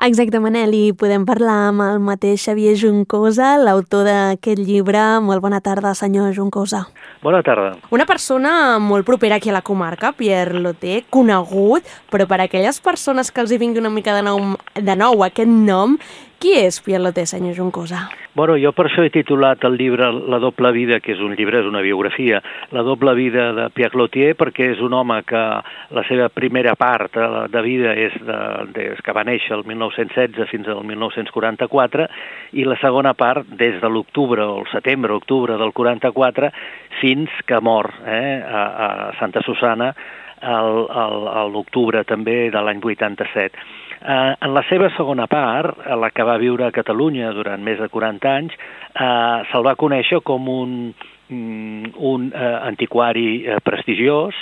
Exacte, Manel, i podem parlar amb el mateix Xavier Juncosa, l'autor d'aquest llibre. Molt bona tarda, senyor Juncosa. Bona tarda. Una persona molt propera aquí a la comarca, Pierre Lotté, conegut, però per a aquelles persones que els hi vingui una mica de nou aquest nom, qui és Pierre Lotté, senyor Juncosa? Bueno, jo per això he titulat el llibre La doble vida, que és un llibre, és una biografia, La doble vida de Pierre Lotté, perquè és un home que la seva primera part de vida és des que va néixer el 1916 fins al 1944, i la segona part des de l'octubre, o el setembre-octubre del 44, fins que mor a Santa Susanna a l'octubre també de l'any 87. En la seva segona part, la que va viure a Catalunya durant més de 40 anys, se'l va conèixer com un antiquari prestigiós,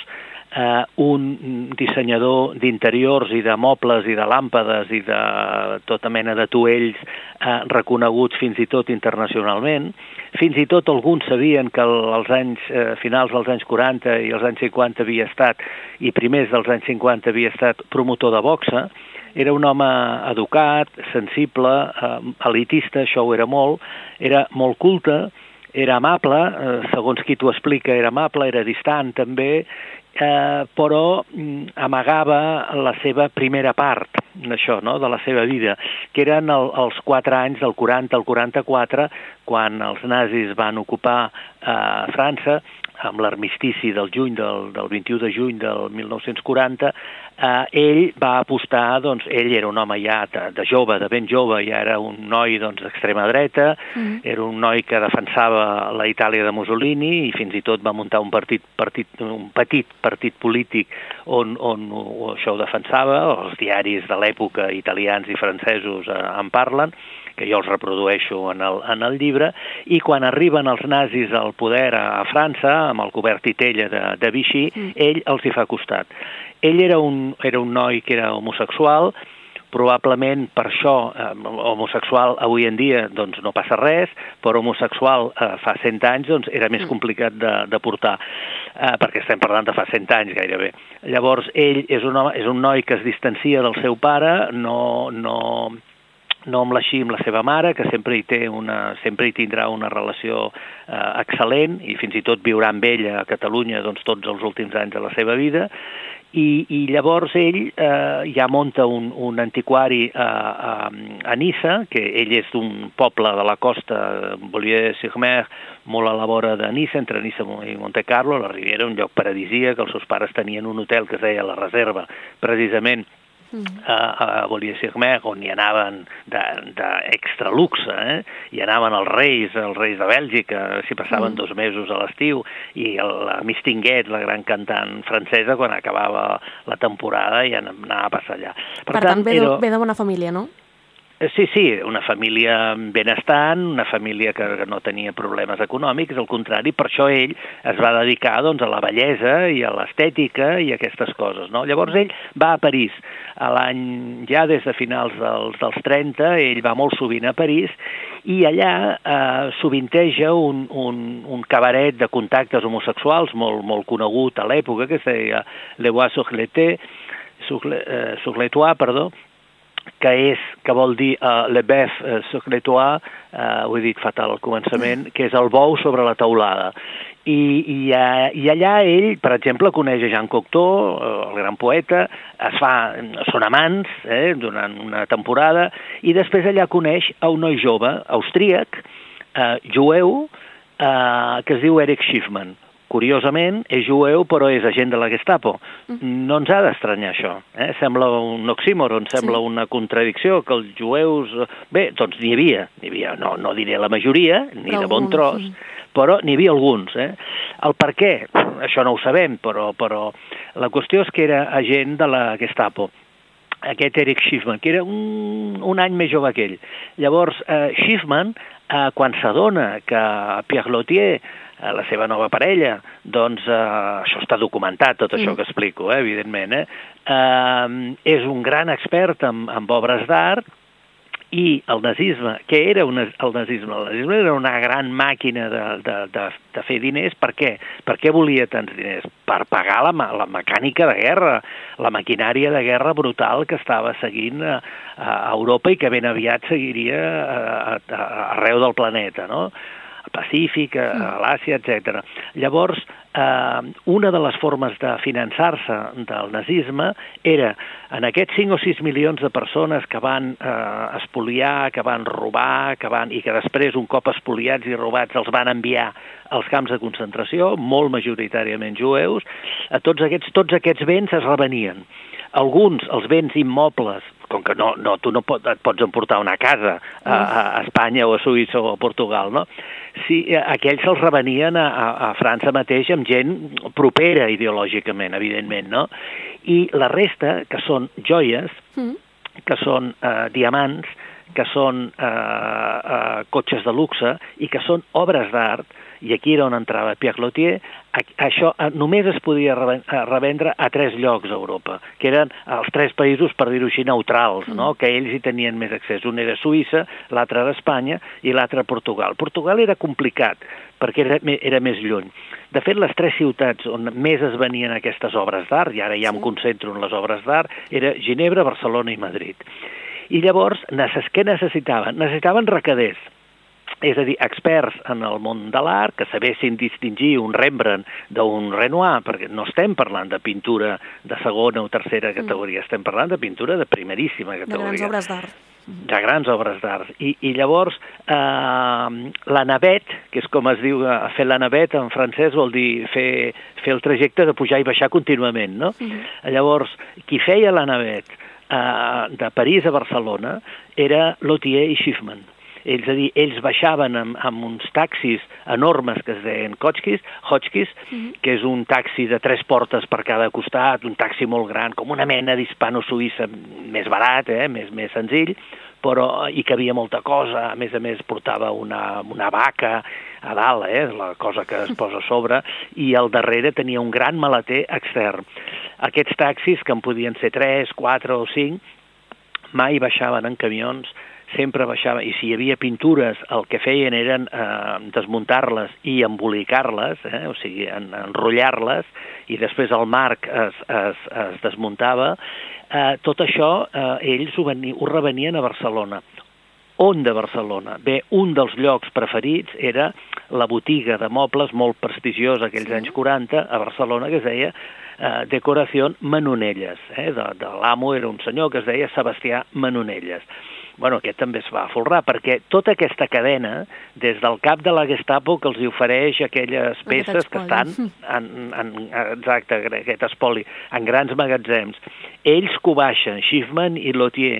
un dissenyador d'interiors i de mobles i de làmpades i de tota mena de tuells reconeguts fins i tot internacionalment. Fins i tot alguns sabien que als finals dels anys 40 i els anys 50 havia estat, i primers dels anys 50 havia estat promotor de boxa. Era un home educat, sensible, elitista, això ho era molt culte, era amable, segons qui t'ho explica era amable, era distant també, però amagava la seva primera part, això, no?, de la seva vida, que eren els 4 anys del 40 al 44, quan els nazis van ocupar França, amb l'armistici del 21 de juny del 1940, ell va apostar, doncs, ell era un home ja de jove, de ben jove, ja era un noi d'extrema dreta, era un noi que defensava la Itàlia de Mussolini i fins i tot va muntar un petit partit polític on això ho defensava, els diaris de l'època italians i francesos en parlen, que jo els reprodueixo en el llibre, i quan arriben els nazis al poder a França, amb el govern titella de Vichy, ell els hi fa costat. Ell era un noi que era homosexual, probablement per això, homosexual avui en dia doncs no passa res, però homosexual fa 100 anys doncs era més complicat de portar, perquè estem parlant de fa 100 anys gairebé. Llavors ell és un noi que es distancia del seu pare, no amb la seva mare, que sempre hi tindrà una relació excel·lent i fins i tot viurà amb ella a Catalunya doncs, tots els últims anys de la seva vida. I llavors ell ja munta un antiquari a Niça, que ell és d'un poble de la costa, Beaulieu-sur-Mer, molt a la vora de Niça, entre Niça i Montecarlo, la Riviera, un lloc paradisíac, que els seus pares tenien un hotel que es deia La Reserva, precisament a Beaulieu-sur-Mer, on hi anaven d'extra luxe, hi anaven els reis de Bèlgica, s'hi passaven 2 mesos a l'estiu, i la Miss Tinguet, la gran cantant francesa, quan acabava la temporada ja anava a passar allà. Per tant, ve de bona família, no? Sí, una família benestant, una família que no tenia problemes econòmics, al contrari, per això ell es va dedicar doncs, a la bellesa i a l'estètica i a aquestes coses, no? Llavors ell va a París, ja des de finals dels 30, ell va molt sovint a París, i allà sovinteja un cabaret de contactes homosexuals molt conegut a l'època, que es deia Le Bois Surletois, que vol dir Le Bœuf Surletois, ho he dit fatal al començament, que és el bou sobre la teulada. I allà ell, per exemple, coneix a Jean Cocteau, el gran poeta, són amants durant una temporada, i després allà coneix a un noi jove, austríac, jueu, que es diu Erich Schiffman. Curiosament, és jueu, però és agent de la Gestapo. No ens ha d'estranyar això. Sembla un oxímoron, sembla una contradicció, que els jueus... Bé, doncs n'hi havia, no diré la majoria, ni de bon tros, però n'hi havia alguns. El per què? Això no ho sabem, però la qüestió és que era agent de la Gestapo. Aquest Erich Schiffman, que era un any més jove que ell. Llavors, Schiffman, quan s'adona que Pierre Lotté, la seva nova parella, doncs això està documentat, tot això que explico, evidentment, és un gran expert en obres d'art, I el nazisme, què era el nazisme? El nazisme era una gran màquina de fer diners. Per què? Per què volia tants diners? Per pagar la mecànica de guerra, la maquinària de guerra brutal que estava seguint a Europa i que ben aviat seguiria arreu del planeta, no? Al Pacífic, a l'Àsia, etc. Llavors, una de les formes de finançar-se del nazisme era en aquests 5 o 6 milions de persones que van espoliar, que van robar, i que després, un cop espoliats i robats, els van enviar als camps de concentració, molt majoritàriament jueus, tots aquests béns es revenien. Alguns, els béns immobles, com que tu no et pots emportar una casa a Espanya o a Suïssa o a Portugal, no? Sí, aquells se'ls revenien a França mateix amb gent propera ideològicament, evidentment, no? I la resta, que són joies, que són diamants, que són cotxes de luxe i que són obres d'art, i aquí era on entrava Pierre Lothier, això només es podia revendre a 3 llocs a Europa, que eren els 3 països, per dir-ho així, neutrals, no? Que ells hi tenien més accés. Un era Suïssa, l'altre era Espanya i l'altre Portugal. Portugal era complicat, perquè era més lluny. De fet, les 3 ciutats on més es venien aquestes obres d'art, i ara ja em concentro en les obres d'art, era Ginebra, Barcelona i Madrid. I llavors, què necessitaven? Necessitaven recaders. És a dir, experts en el món de l'art, que sabessin distingir un Rembrandt d'un Renoir, perquè no estem parlant de pintura de segona o tercera categoria, estem parlant de pintura de primeríssima categoria. De grans obres d'art. De grans obres d'art. I llavors, la navette, que és com es diu, fer la navette en francès vol dir fer el trajecte de pujar i baixar contínuament, no? Llavors, qui feia la navette de París a Barcelona era Lothier i Schiffman. És a dir, ells baixaven amb uns taxis enormes que es deien Hotchkiss, que és un taxi de 3 portes per cada costat, un taxi molt gran, com una mena d'hispano-suïssa més barat, més senzill, però hi cabia molta cosa. A més portava una vaca a dalt, la cosa que es posa a sobre, i al darrere tenia un gran maleter extern. Aquests taxis, que en podien ser 3, 4 o 5, mai baixaven en camions, sempre baixava, i si hi havia pintures, el que feien eren desmuntar-les i embolicar-les, o sigui, enrotllar-les, i després el marc es desmuntava. Tot això ells ho revenien a Barcelona. On de Barcelona? Bé, un dels llocs preferits era la botiga de mobles molt prestigiosa aquells anys 40 a Barcelona, que es deia Decoración Manonelles. De l'amo era un senyor que es deia Sebastià Manonelles. Bueno, aquest també es va folrar, perquè tota aquesta cadena, des del cap de la Gestapo que els ofereix aquelles peces que estan exacte, aquest espoli, en grans magatzems, ells que ho baixen, Schiffman i Lothier,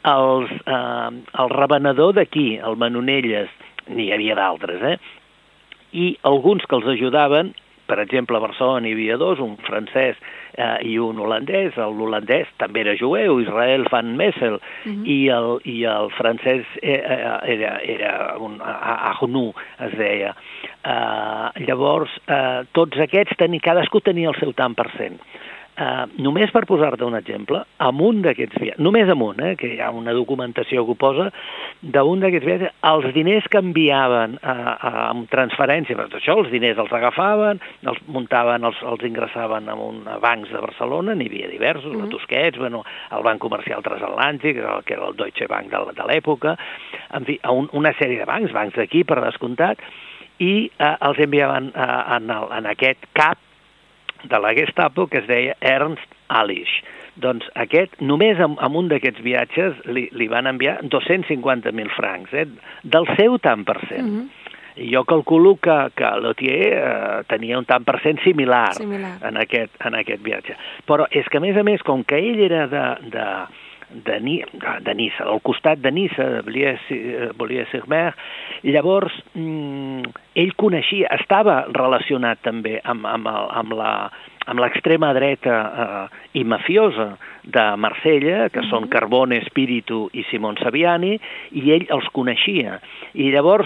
el revenedor d'aquí, el Manonelles, n'hi havia d'altres, i alguns que els ajudaven, per exemple, a Barcelona hi havia 2, un francès i un holandès. L'holandès també era jueu, Israel van Messel, i el francès era un Ahnou, es deia. Llavors, tots aquests, cadascú tenia el seu tant per cent. Només per posar-te un exemple, amunt d'aquests viatges, només amunt, que hi ha una documentació que ho posa, d'un d'aquests viatges, els diners que enviaven amb transferència, per això els diners els agafaven, els muntaven, els ingressaven a bancs de Barcelona, n'hi havia diversos, la Tusquets, el Banc Comercial Transatlàntic, que era el Deutsche Bank de l'època, en fi, una sèrie de bancs d'aquí, per descomptat, i els enviaven en aquest cap de la Gestapo, que es deia Ernst Alisch. Doncs aquest, només amb un d'aquests viatges, li van enviar 250.000 francs, del seu tant per cent. I jo calculo que Lothier tenia un tant per cent similar. En aquest viatge. Però és que, a més, com que ell era de Niça, al costat de Niça, de Beaulieu-sur-Mer, llavors ell coneixia, estava relacionat també amb l'extrema dreta i mafiosa de Marsella, que són Carbone, Spiritu i Simon Saviani, i ell els coneixia. I llavors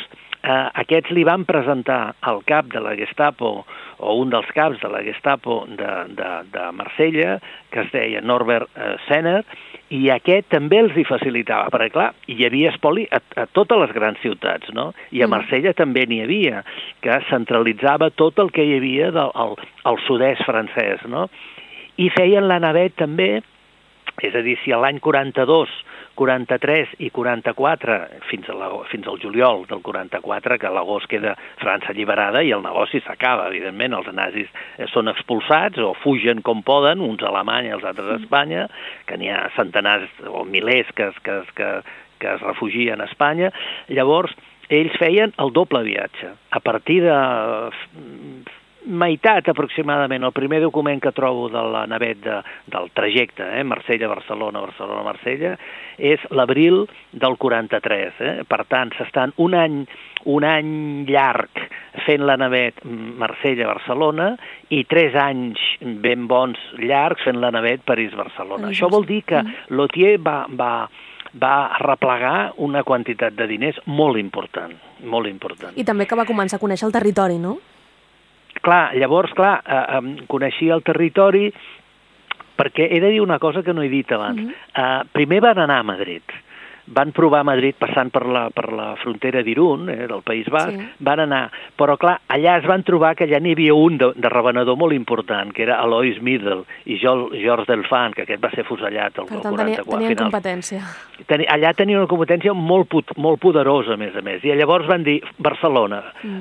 aquests li van presentar al cap de la Gestapo, o un dels caps de la Gestapo de Marsella, que es deia Norbert Senner, i aquest també els hi facilitava, perquè clar, hi havia espoli a totes les grans ciutats, no? I a Marsella també n'hi havia, que centralitzava tot el que hi havia al sud-est francès, no? I feien la navet també, és a dir, si l'any 42, 43 i 44, fins al juliol del 44, que a l'agost queda França alliberada i el negoci s'acaba, evidentment, els nazis són expulsats o fugen com poden, uns a Alemanya i els altres a Espanya, que n'hi ha centenars o milers que es refugien a Espanya. Llavors, ells feien el doble viatge. A partir de meitat aproximadament, el primer document que trobo de la navet del trajecte, Marsella-Barcelona, Barcelona-Marsella, és l'abril del 43. Per tant, s'estan un any llarg fent la navet Marsella-Barcelona i 3 anys ben bons llargs fent la navet París-Barcelona. Això vol dir que Lothier va replegar una quantitat de diners molt important, molt important. I també que va començar a conèixer el territori, no? Llavors, coneixia el territori, perquè he de dir una cosa que no he dit abans. Primer van anar a Madrid. Van provar Madrid passant per la frontera d'Irún, del País Basc, van anar. Però, clar, allà es van trobar que allà n'hi havia un de revenedor molt important, que era Alois Middel i Georges Delfant, que aquest va ser fusellat el 44. Per tant, tenien competència. Allà tenien una competència molt poderosa, a més. I llavors van dir Barcelona,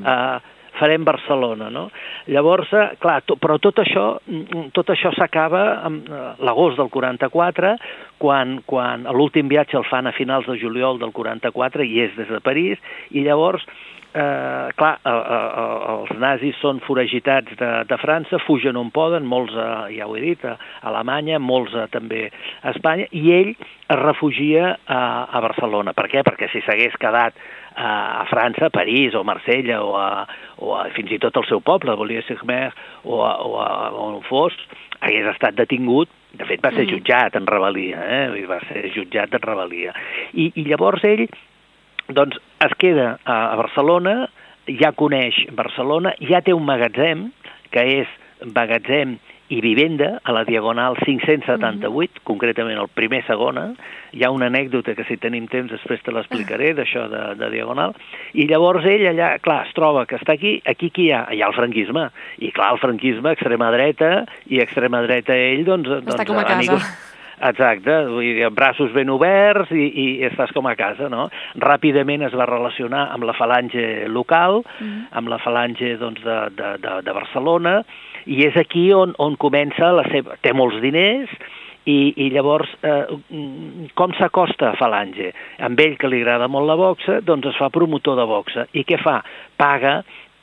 farem Barcelona, no? Llavors, clar, però tot això s'acaba l'agost del 44, quan l'últim viatge el fan a finals de juliol del 44 i és des de París, i llavors, clar, els nazis són foragitats de França, fugen on poden, molts, ja ho he dit, a Alemanya, molts també a Espanya, i ell es refugia a Barcelona. Per què? Perquè si s'hagués quedat a França, a París o a Marsella o fins i tot el seu poble, Vollier-sur-Mer o on fos, hagués estat detingut. De fet, va ser jutjat en rebel·lia, va ser jutjat en rebel·lia. I llavors ell doncs, es queda a Barcelona, ja coneix Barcelona, ja té un magatzem, que és magatzem i vivenda a la Diagonal 578, concretament el primer segona. Hi ha una anècdota que si tenim temps després te l'explicaré, d'això de Diagonal. I llavors ell allà, clar, es troba que està aquí qui hi ha? Hi ha el franquisme. I clar, el franquisme, extrema dreta, i extrema dreta ell, doncs està com a casa. Exacte, vull dir, braços ben oberts i estàs com a casa, no? Ràpidament es va relacionar amb la falange local, amb la falange doncs, de Barcelona, i és aquí on comença la seva... Té molts diners i llavors com s'acosta a Falange? Amb ell, que li agrada molt la boxa, doncs es fa promotor de boxa. I què fa? Paga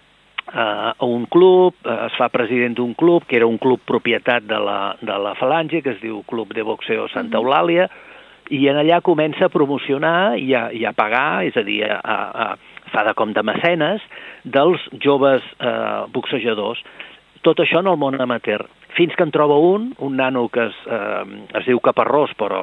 a un club, es fa president d'un club, que era un club propietat de la Falange, que es diu Club de Boxeo Santa Eulàlia, i en allà comença a promocionar i a pagar, és a dir, fa com de mecenes dels joves boxejadors. Tot això en el món amateur. Fins que en troba un nano que es diu Caparrós, però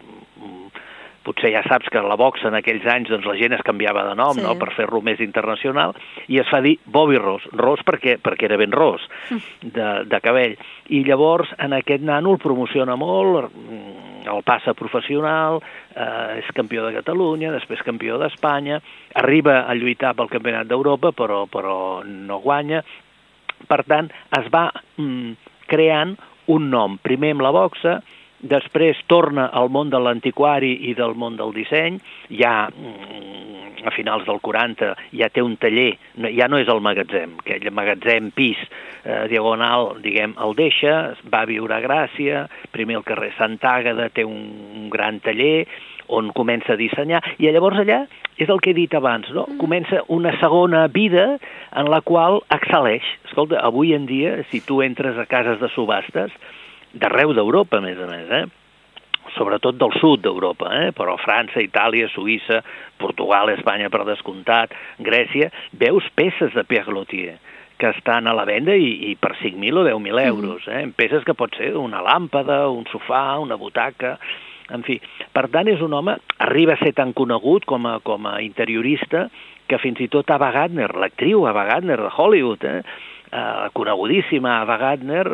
potser ja saps que la boxa en aquells anys doncs, la gent es canviava de nom, no?, per fer-lo més internacional, i es fa dir Bobby Ross. Ross perquè era ben ros, de cabell. I llavors en aquest nano el promociona molt, el passa professional, és campió de Catalunya, després campió d'Espanya, arriba a lluitar pel Campionat d'Europa, però no guanya. Per tant, es va creant un nom, primer amb la boxa, després torna al món de l'antiquari i del món del disseny, ja a finals del 40 ja té un taller, ja no és el magatzem, aquell magatzem pis diagonal, diguem, el deixa, va viure a Gràcia, primer al carrer Santa Àgueda té un gran taller, on comença a dissenyar, i llavors allà és el que he dit abans, no? Comença una segona vida en la qual excel·leix. Escolta, avui en dia, si tu entres a cases de subhastes, d'arreu d'Europa, a més, sobretot del sud d'Europa, però França, Itàlia, Suïssa, Portugal, Espanya per descomptat, Grècia, veus peces de Pierre Lothier que estan a la venda i per 5.000 o 10.000 euros, peces que pot ser una làmpada, un sofà, una butaca. En fi, per tant, és un home, arriba a ser tan conegut com a interiorista, que fins i tot Ava Gardner, l'actriu Ava Gardner de Hollywood, conegudíssima Ava Gardner,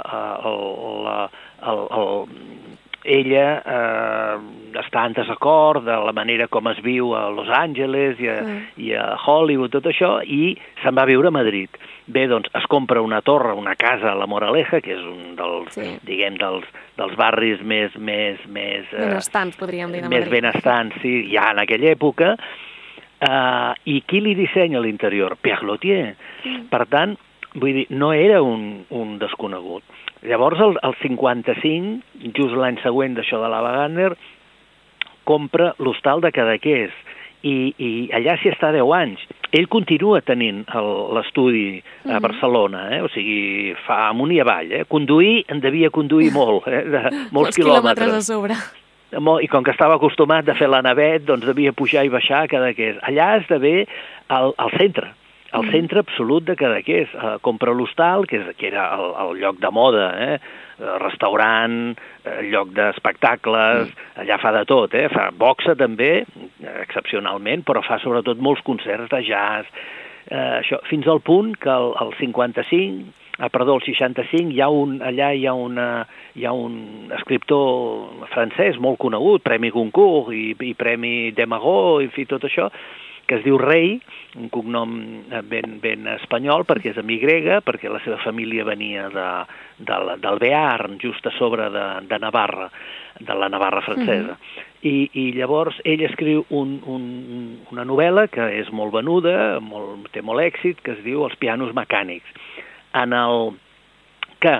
ella està en desacord de la manera com es viu a Los Angeles i a Hollywood, tot això, i se'n va a viure a Madrid. Bé, doncs es compra una torre, una casa a la Moraleja, que és un dels, diguem, dels barris més benestants, podríem dir, de Madrid. Més benestants, sí, ja en aquella època. I qui li dissenya l'interior? Pierre Lothier. Per tant, vull dir, no era un desconegut. Llavors, el 55, just l'any següent d'això de l'Ava Gardner, compra l'hostal de Cadaqués i allà s'hi està 10 anys. Ell continua tenint l'estudi a Barcelona, o sigui, fa amunt i avall. Conduir, en devia conduir molt, de molts quilòmetres a sobre. I com que estava acostumat a fer la navet, doncs devia pujar i baixar a Cadaqués. Allà esdevé al centre. Al centre absolut de Cadaqués. Compra l'hostal, que era el lloc de moda, restaurant, lloc d'espectacles, allà fa de tot, fa boxa també, excepcionalment, però fa sobretot molts concerts de jazz, això, fins al punt que el 65, el 65, allà hi ha un escriptor francès molt conegut, Premi Goncourt i Premi Demagog, i fi, tot això, que es diu Rey, un cognom ben espanyol, perquè és amic grega, perquè la seva família venia del Bearn, just a sobre de Navarra, de la Navarra francesa. I llavors ell escriu una novel·la que és molt venuda, té molt èxit, que es diu Els pianos mecànics, en el que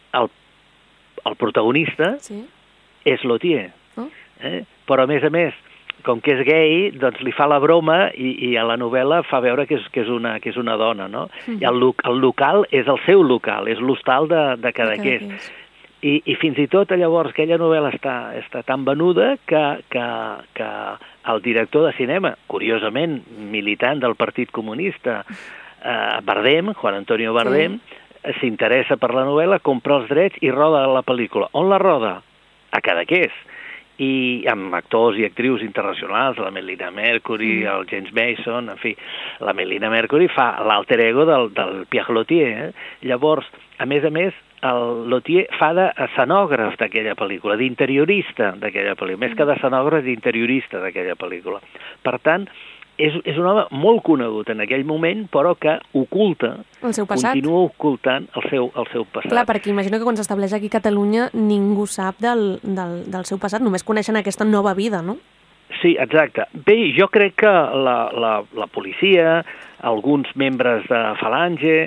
el protagonista és Lothier. Però, a més, com que és gay, doncs li fa la broma i a la novel·la fa veure que és una dona, no? I el local és el seu local, és l'hostal de Cadaqués. I fins i tot llavors aquella novel·la està tan venuda que el director de cinema, curiosament militant del Partit Comunista, Bardem, Juan Antonio Bardem, s'interessa per la novel·la, compra els drets i roda la pel·lícula. On la roda? A Cadaqués. I amb actors i actrius internacionals, la Melina Mercury, el James Mason, en fi, la Melina Mercury fa l'alter ego del Pierre Lothier. Llavors, a més, el Lothier fa d'escenògraf d'aquella pel·lícula, d'interiorista d'aquella pel·lícula, més que d'escenògraf, d'interiorista d'aquella pel·lícula. Per tant, és un home molt conegut en aquell moment, però que oculta, el seu passat. Continua ocultant el seu passat. Clar, perquè imagino que quan s'estableix aquí a Catalunya ningú sap del seu passat, només coneixen aquesta nova vida, no? Sí, exacte. Bé, jo crec que la policia, alguns membres de Falange,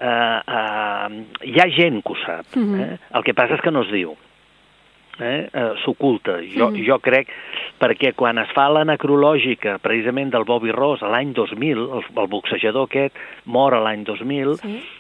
hi ha gent que ho sap. El que passa és que no es diu. S'oculta. Jo crec, perquè quan es fa la necrològica precisament del Bobby Ross l'any 2000, el boxejador aquest mor l'any 2000,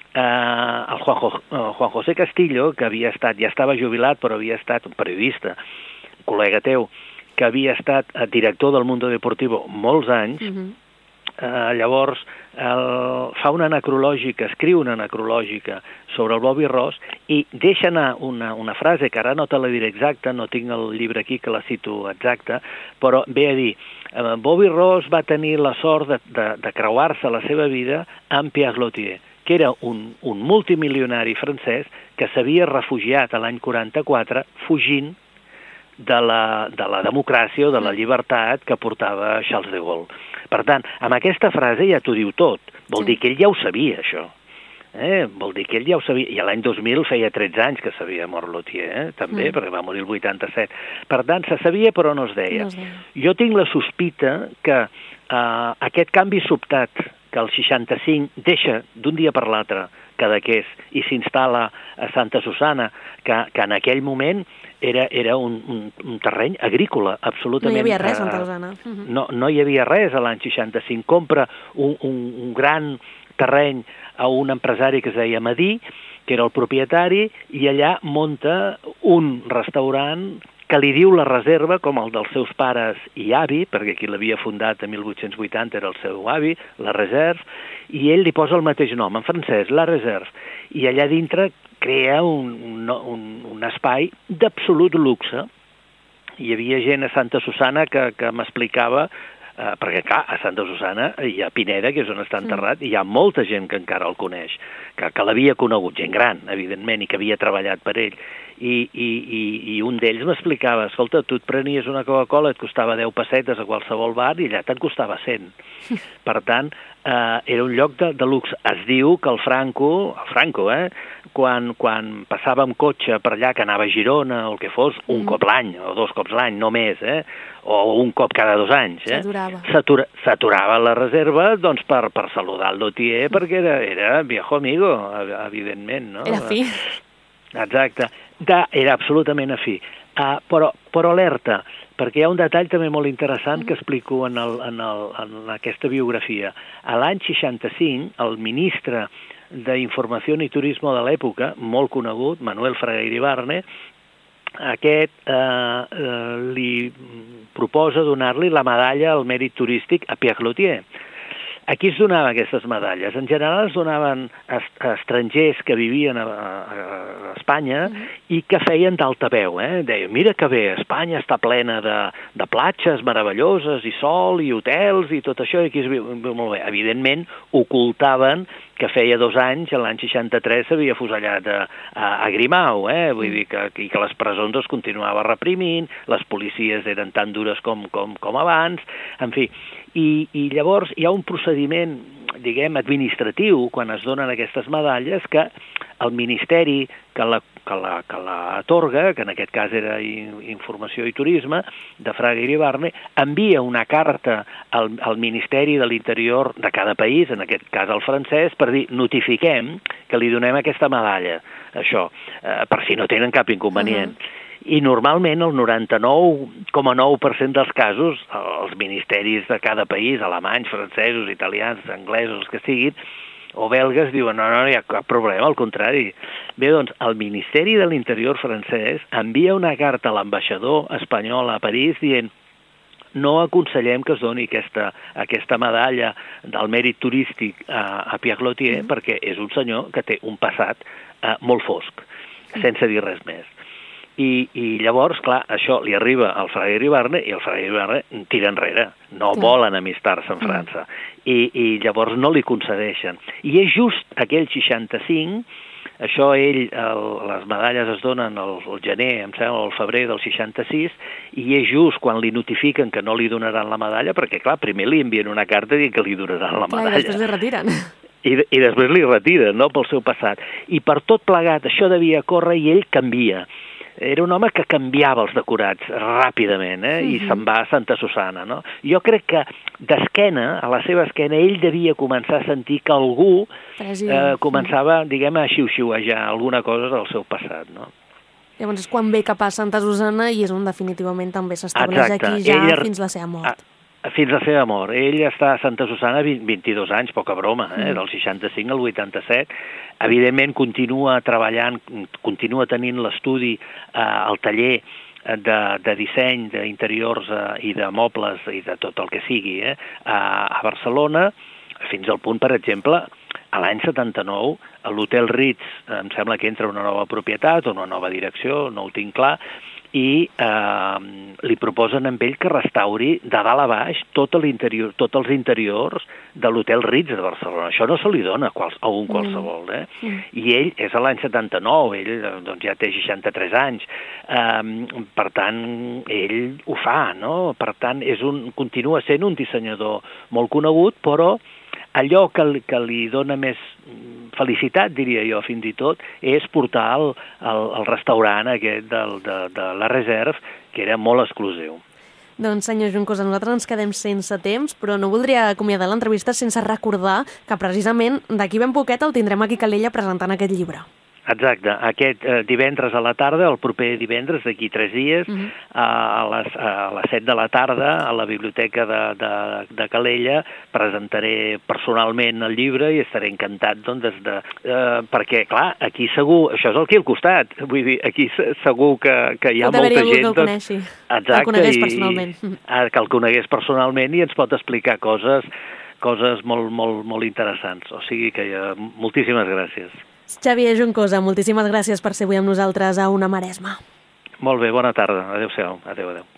el Juan José Castillo, que ja estava jubilat, però havia estat un periodista, col·lega teu, que havia estat director del Mundo Deportivo molts anys, llavors fa una necrològica, escriu una necrològica sobre el Bobby Ross i deixa anar una frase que ara no te la diré exacta, no tinc el llibre aquí que la cito exacta, però ve a dir Bobby Ross va tenir la sort de creuar-se la seva vida amb Pierre Lothier, que era un multimilionari francès que s'havia refugiat a l'any 44 fugint de la democràcia o de la llibertat que portava Charles de Gaulle. Per tant, amb aquesta frase ja t'ho diu tot. Vol dir que ell ja ho sabia, això. Vol dir que ell ja ho sabia. I l'any 2000 feia 13 anys que s'havia mort Lothier, també, perquè va morir el 87. Per tant, se sabia però no es deia. Jo tinc la sospita que aquest canvi sobtat, que el 65 deixa d'un dia per l'altre Cadaqués i s'instal·la a Santa Susana, que en aquell moment era un terreny agrícola, absolutament. No hi havia res a Santa Susana. No hi havia res a l'any 65. Compra un gran terreny a un empresari que es deia Madí, que era el propietari, i allà munta un restaurant que li diu la Reserva, com el dels seus pares i avi, perquè qui l'havia fundat en 1880 era el seu avi, la Reserve, i ell li posa el mateix nom, en francès, la Reserve, i allà dintre crea un espai d'absolut luxe. Hi havia gent a Santa Susana que m'explicava perquè clar, a Santa Susana i a Pineda, que és on està enterrat, hi ha molta gent que encara el coneix, que l'havia conegut, gent gran, evidentment, i que havia treballat per ell. I un d'ells m'explicava, escolta, tu et prenies una Coca-Cola, et costava 10 pessetes a qualsevol bar i allà te'n costava 100. Per tant, era un lloc de luxe. Es diu que el Franco, quan passava amb cotxe per allà, que anava a Girona o el que fos, un cop l'any o 2 cops l'any, no més, o un cop cada 2 anys, s'aturava a la reserva doncs, per saludar el Lothier, perquè era viejo amigo, evidentment. No? Era fi. Exacte. Era absolutament afí. Però alerta, perquè hi ha un detall també molt interessant que explico en aquesta biografia. A l'any 65, el ministre d'Informació i Turisme de l'època, molt conegut, Manuel Fraga Iribarne, aquest li proposa donar-li la medalla al mèrit turístic a Pierre Lothier. A qui es donaven aquestes medalles? En general es donaven a estrangers que vivien a Espanya i que feien d'alta veu. Deien, mira que bé, Espanya està plena de platges meravelloses i sol i hotels i tot això, i aquí es viu molt bé. Evidentment, ocultaven que feia 2 anys, l'any 63, s'havia fusellat a Grimau, vull dir que les presons es continuava reprimint, les policies eren tan dures com abans, en fi. I llavors hi ha un procediment, diguem, administratiu, quan es donen aquestes medalles, que el Ministeri que l'atorga, que en aquest cas era Informació i Turisme, de Fraga Iribarne, envia una carta al Ministeri de l'Interior de cada país, en aquest cas el francès, per dir, notifiquem que li donem aquesta medalla, això, per si no tenen cap inconvenient. I normalment el 99,9% dels casos, els ministeris de cada país, alemanys, francesos, italians, anglesos, els que siguin, o belgues, diuen, no hi ha cap problema, al contrari. Bé, doncs, el Ministeri de l'Interior francès envia una carta a l'ambaixador espanyol a París dient no aconsellem que es doni aquesta medalla del mèrit turístic a Pierre Lothier perquè és un senyor que té un passat molt fosc, sense dir res més. I llavors, clar, això li arriba al Fraga Iribarne i el Fraga Iribarne tira enrere, no volen amistar-se en França, i llavors no li concedeixen. I és just aquell 65, això les medalles es donen al gener, em sembla, o al febrer del 66, i és just quan li notifiquen que no li donaran la medalla, perquè, clar, primer li envien una carta dient que li donaran la medalla. Clar, i després li retiren. I després li retiren, no?, pel seu passat. I per tot plegat, això devia córrer i ell canvia. Era un home que canviava els decorats ràpidament, i se'n va a Santa Susana, no? Jo crec que d'esquena, a la seva esquena, ell devia començar a sentir que algú començava, diguem, a xiu-xiuejar alguna cosa del seu passat, no? Llavors és quan ve cap a Santa Susana i és on definitivament també s'estableix aquí ja fins la seva mort. Fins la seva mort. Ell està a Santa Susana 22 anys, poca broma, del 65 al 87. Evidentment continua treballant, continua tenint l'estudi al taller de disseny d'interiors i de mobles i de tot el que sigui a Barcelona, fins al punt, per exemple, a l'any 79, a l'Hotel Ritz, em sembla que entra una nova propietat o una nova direcció, no ho tinc clar, i li proposen amb ell que restauri de dalt a baix tots els interiors de l'Hotel Ritz de Barcelona. Això no se li dona a un qualsevol. I ell és a l'any 79, ell doncs, ja té 63 anys, per tant, ell ho fa, no? Per tant, continua sent un dissenyador molt conegut, però allò que li dona més felicitat, diria jo, fins i tot, és portar el restaurant aquest de la Reserve, que era molt exclusiu. Doncs, senyor Juncosa, nosaltres ens quedem sense temps, però no voldria acomiadar l'entrevista sense recordar que precisament d'aquí ben poquet el tindrem aquí a Calella presentant aquest llibre. Exacte, aquest divendres a la tarda, el proper divendres, d'aquí 3 dies, a les 7 de la tarda, a la biblioteca de Calella, presentaré personalment el llibre i estaré encantat, doncs, perquè, clar, aquí segur, això és aquí al costat, vull dir, aquí segur que hi ha molta gent... que el coneixi, que el conegués personalment. Que el conegués personalment i ens pot explicar coses molt, molt, molt interessants. O sigui que moltíssimes gràcies. Xavier Juncosa, moltíssimes gràcies per ser avui amb nosaltres a Ona Maresma. Molt bé, bona tarda. Adéu-siau. Adéu.